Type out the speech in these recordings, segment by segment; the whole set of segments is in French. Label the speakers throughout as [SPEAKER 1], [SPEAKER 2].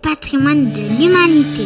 [SPEAKER 1] patrimoine de l'humanité.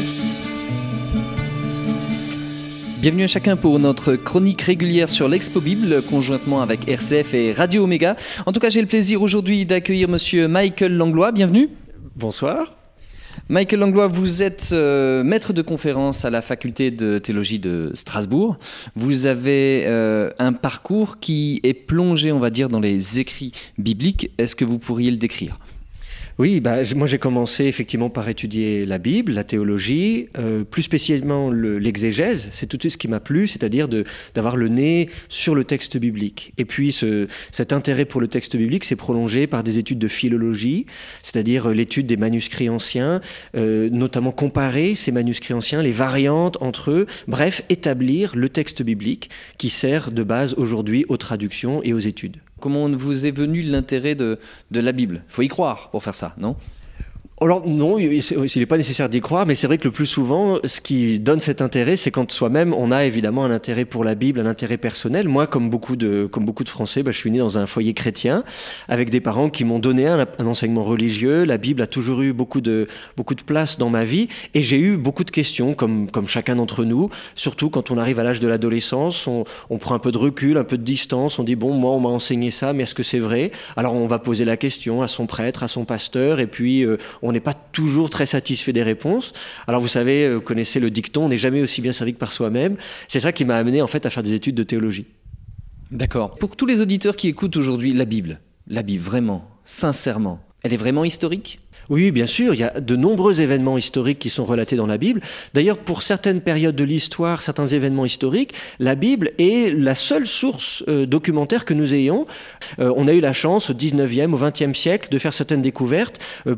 [SPEAKER 2] Bienvenue à chacun pour notre chronique régulière sur l'Expo Bible, conjointement avec RCF et Radio Omega. En tout cas, j'ai le plaisir aujourd'hui d'accueillir monsieur Michael Langlois. Bienvenue.
[SPEAKER 3] Bonsoir.
[SPEAKER 2] Michael Langlois, vous êtes maître de conférence à la faculté de théologie de Strasbourg. Vous avez un parcours qui est plongé, on va dire, dans les écrits bibliques. Est-ce que vous pourriez le décrire ?
[SPEAKER 3] Oui, moi j'ai commencé effectivement par étudier la Bible, la théologie, plus spécialement l'exégèse. C'est tout de suite ce qui m'a plu, c'est-à-dire d'avoir le nez sur le texte biblique. Et puis cet intérêt pour le texte biblique s'est prolongé par des études de philologie, c'est-à-dire l'étude des manuscrits anciens, notamment comparer ces manuscrits anciens, les variantes entre eux, bref, établir le texte biblique qui sert de base aujourd'hui aux traductions et aux études.
[SPEAKER 2] Comment vous est venu l'intérêt de la Bible ? Il faut y croire pour faire ça, non ?
[SPEAKER 3] Alors non, il n'est pas nécessaire d'y croire, mais c'est vrai que le plus souvent, ce qui donne cet intérêt, c'est quand soi-même, on a évidemment un intérêt pour la Bible, un intérêt personnel. Moi, comme beaucoup de Français, je suis né dans un foyer chrétien, avec des parents qui m'ont donné un enseignement religieux. La Bible a toujours eu beaucoup de place dans ma vie, et j'ai eu beaucoup de questions, comme chacun d'entre nous, surtout quand on arrive à l'âge de l'adolescence, on prend un peu de recul, un peu de distance, on dit, bon, moi, on m'a enseigné ça, mais est-ce que c'est vrai ? Alors on va poser la question à son prêtre, à son pasteur, et puis on n'est pas toujours très satisfait des réponses. Alors vous savez, vous connaissez le dicton, on n'est jamais aussi bien servi que par soi-même. C'est ça qui m'a amené en fait à faire des études de théologie.
[SPEAKER 2] D'accord. Pour tous les auditeurs qui écoutent aujourd'hui la Bible vraiment, sincèrement, elle est vraiment historique ?
[SPEAKER 3] Oui, bien sûr, il y a de nombreux événements historiques qui sont relatés dans la Bible. D'ailleurs, pour certaines périodes de l'histoire, certains événements historiques, la Bible est la seule source documentaire que nous ayons. On a eu la chance au 19e, au 20e siècle de faire certaines découvertes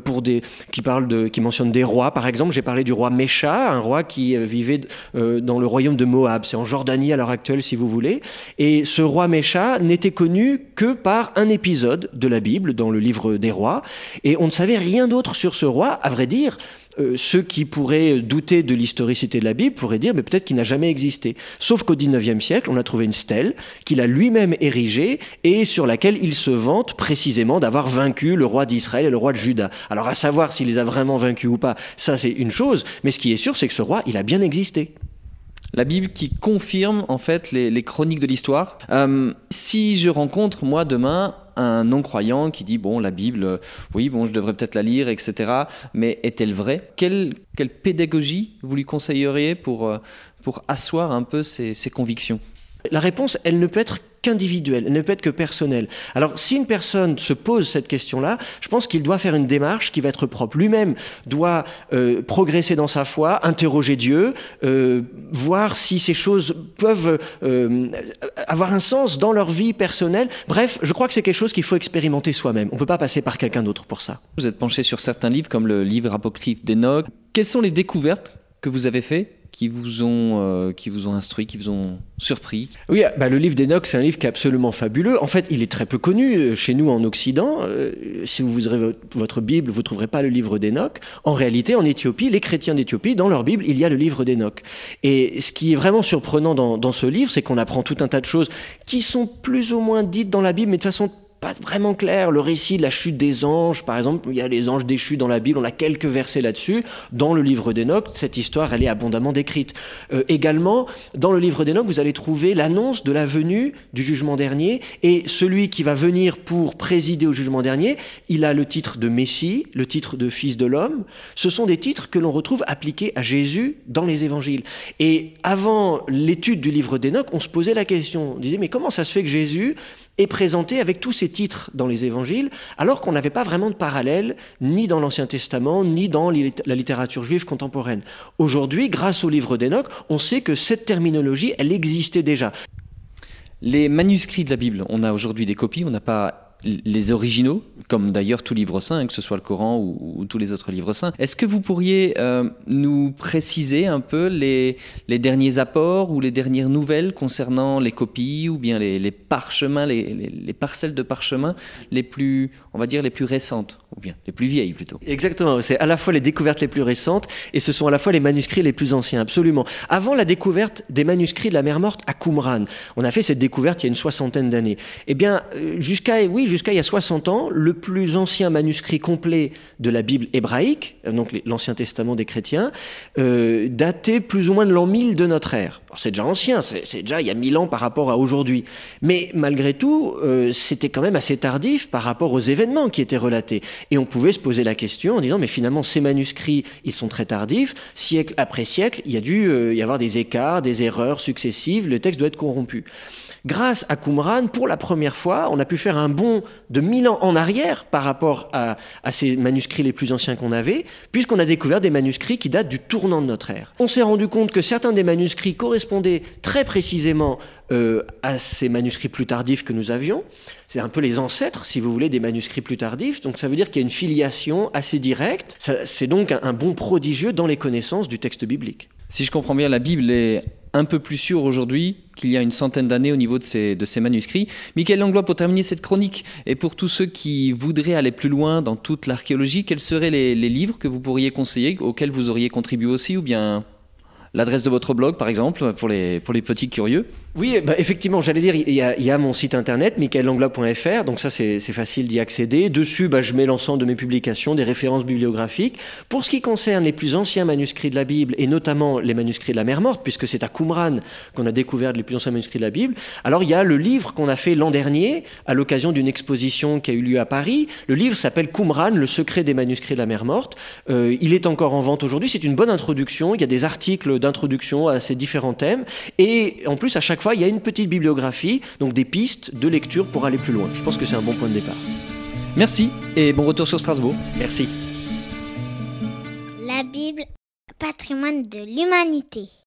[SPEAKER 3] qui mentionnent des rois. Par exemple, j'ai parlé du roi Mécha, un roi qui vivait dans le royaume de Moab. C'est en Jordanie à l'heure actuelle, si vous voulez. Et ce roi Mécha n'était connu que par un épisode de la Bible, dans le livre des rois. Et on ne savait rien d'autre sur ce roi. À vrai dire, ceux qui pourraient douter de l'historicité de la Bible pourraient dire mais peut-être qu'il n'a jamais existé. Sauf qu'au 19e siècle, on a trouvé une stèle qu'il a lui-même érigée et sur laquelle il se vante précisément d'avoir vaincu le roi d'Israël et le roi de Juda. Alors à savoir s'il les a vraiment vaincus ou pas, ça c'est une chose, mais ce qui est sûr c'est que ce roi, il a bien existé.
[SPEAKER 2] La Bible qui confirme en fait les chroniques de l'histoire. Si je rencontre moi demain un non-croyant qui dit la Bible, je devrais peut-être la lire, etc. Mais est-elle vraie ? Quelle pédagogie vous lui conseilleriez pour asseoir un peu ses convictions ?
[SPEAKER 3] La réponse, elle ne peut être qu'individuelle, elle ne peut être que personnelle. Alors, si une personne se pose cette question-là, je pense qu'il doit faire une démarche qui va être propre. Lui-même doit progresser dans sa foi, interroger Dieu, voir si ces choses peuvent avoir un sens dans leur vie personnelle. Bref, je crois que c'est quelque chose qu'il faut expérimenter soi-même. On ne peut pas passer par quelqu'un d'autre pour ça.
[SPEAKER 2] Vous êtes penché sur certains livres, comme le livre apocryphe d'Enoch. Quelles sont les découvertes que vous avez faites qui vous ont instruit, qui vous ont surpris ?
[SPEAKER 3] Oui, le livre d'Enoch, c'est un livre qui est absolument fabuleux. En fait, il est très peu connu chez nous en Occident. Si vous ouvrez votre Bible, vous ne trouverez pas le livre d'Enoch. En réalité, en Éthiopie, les chrétiens d'Éthiopie, dans leur Bible, il y a le livre d'Enoch. Et ce qui est vraiment surprenant dans ce livre, c'est qu'on apprend tout un tas de choses qui sont plus ou moins dites dans la Bible, mais de façon pas vraiment clair. Le récit de la chute des anges, par exemple, il y a les anges déchus dans la Bible, on a quelques versets là-dessus. Dans le livre d'Enoch, cette histoire, elle est abondamment décrite. Également, dans le livre d'Enoch, vous allez trouver l'annonce de la venue du jugement dernier, et celui qui va venir pour présider au jugement dernier, il a le titre de Messie, le titre de Fils de l'homme. Ce sont des titres que l'on retrouve appliqués à Jésus dans les évangiles. Et avant l'étude du livre d'Enoch, on se posait la question, on disait, mais comment ça se fait que Jésus est présenté avec tous ces titres dans les évangiles, alors qu'on n'avait pas vraiment de parallèle, ni dans l'Ancien Testament, ni dans la littérature juive contemporaine. Aujourd'hui, grâce au livre d'Enoch, on sait que cette terminologie, elle existait déjà.
[SPEAKER 2] Les manuscrits de la Bible, on a aujourd'hui des copies, on n'a pas les originaux, comme d'ailleurs tout livre saint, que ce soit le Coran ou tous les autres livres saints. Est-ce que vous pourriez nous préciser un peu les derniers apports ou les dernières nouvelles concernant les copies ou bien les parchemins, les parcelles de parchemins les plus, on va dire, les plus récentes, ou bien les plus vieilles plutôt?
[SPEAKER 3] Exactement, c'est à la fois les découvertes les plus récentes et ce sont à la fois les manuscrits les plus anciens, absolument. Avant la découverte des manuscrits de la mer Morte à Qumran, on a fait cette découverte il y a une 60aine d'années. Eh bien, jusqu'à jusqu'à il y a 60 ans, le plus ancien manuscrit complet de la Bible hébraïque, donc l'Ancien Testament des chrétiens, datait plus ou moins de l'an 1000 de notre ère. Alors, c'est déjà ancien, c'est déjà il y a 1000 ans par rapport à aujourd'hui. Mais malgré tout, c'était quand même assez tardif par rapport aux événements qui étaient relatés. Et on pouvait se poser la question en disant, mais finalement, ces manuscrits, ils sont très tardifs. Siècle après siècle, il y a dû y avoir des écarts, des erreurs successives, le texte doit être corrompu. Grâce à Qumran, pour la première fois, on a pu faire un bond de 1000 ans en arrière par rapport à ces manuscrits les plus anciens qu'on avait, puisqu'on a découvert des manuscrits qui datent du tournant de notre ère. On s'est rendu compte que certains des manuscrits correspondaient très précisément à ces manuscrits plus tardifs que nous avions. C'est un peu les ancêtres, si vous voulez, des manuscrits plus tardifs. Donc ça veut dire qu'il y a une filiation assez directe. C'est donc un bond prodigieux dans les connaissances du texte biblique.
[SPEAKER 2] Si je comprends bien, la Bible est un peu plus sûre aujourd'hui qu'il y a une centaine d'années au niveau de ces manuscrits. Michael Langlois, pour terminer cette chronique, et pour tous ceux qui voudraient aller plus loin dans toute l'archéologie, quels seraient les livres que vous pourriez conseiller, auxquels vous auriez contribué aussi, ou bien l'adresse de votre blog, par exemple, pour les petits curieux?
[SPEAKER 3] Oui, effectivement, j'allais dire, il y a mon site internet, michaellanglois.fr, donc ça c'est facile d'y accéder. Dessus, je mets l'ensemble de mes publications, des références bibliographiques. Pour ce qui concerne les plus anciens manuscrits de la Bible, et notamment les manuscrits de la Mer Morte, puisque c'est à Qumran qu'on a découvert les plus anciens manuscrits de la Bible, alors il y a le livre qu'on a fait l'an dernier, à l'occasion d'une exposition qui a eu lieu à Paris. Le livre s'appelle Qumran, le secret des manuscrits de la Mer Morte. Il est encore en vente aujourd'hui, c'est une bonne introduction, il y a des articles d'introduction à ces différents thèmes, et en plus, à chaque fois, il y a une petite bibliographie, donc des pistes de lecture pour aller plus loin. Je pense que c'est un bon point de départ.
[SPEAKER 2] Merci et bon retour sur Strasbourg.
[SPEAKER 3] Merci.
[SPEAKER 1] La Bible, patrimoine de l'humanité.